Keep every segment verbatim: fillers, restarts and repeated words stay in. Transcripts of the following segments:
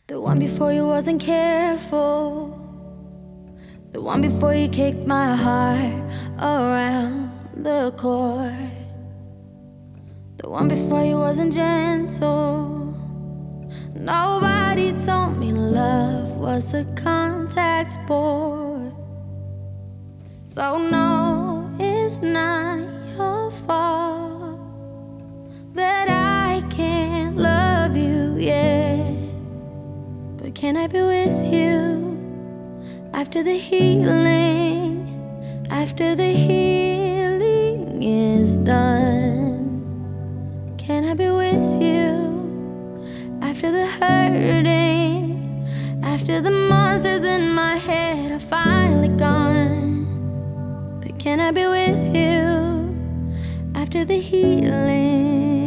The one before you wasn't careful. The one before you kicked my heart around the court. The one before you wasn't gentle. Nobody told me love was a contact sport. So no, it's not your fault that I can't love you yet. But can I be with you after the healing? After the healing is done, can I be with you after the hurting? After the monsters in my head are finally gone, but can I be with you after the healing?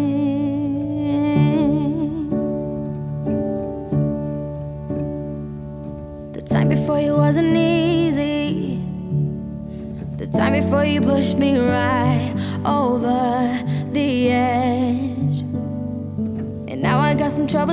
The time before you wasn't easy. The time before you pushed me right over the edge. And now I got some trouble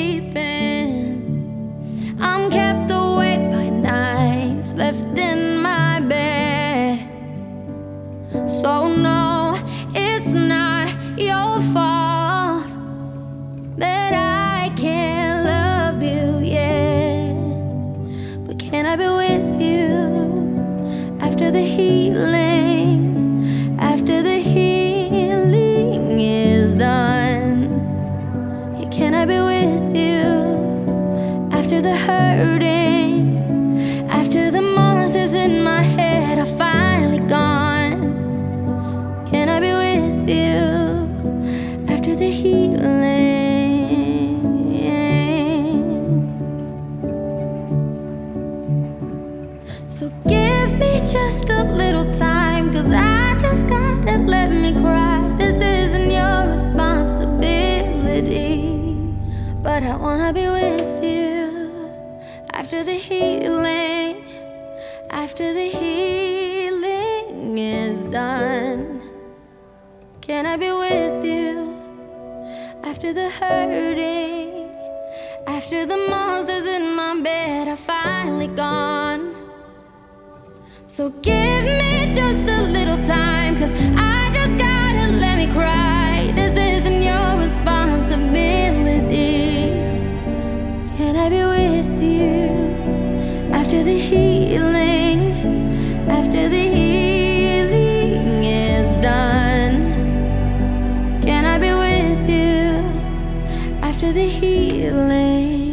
sleeping. I'm kept awake by knives left in my bed. So no, it's not your fault that I can't love you yet. But can I be with you after the healing? After the healing is done, yeah, can I be with you after the hurting? After the monsters in my head are finally gone, can I be with you after the healing? So give me just a little time, 'cause I just gotta let me cry. This isn't your responsibility, but I wanna be with you after the healing. After the healing is done, can I be with you after the hurting? After the monsters in my bed are finally gone. So give me just a little time, 'cause I just gotta let me cry. This isn't your responsibility. Can I be with you after the healing? After the healing is done, can I be with you after the healing?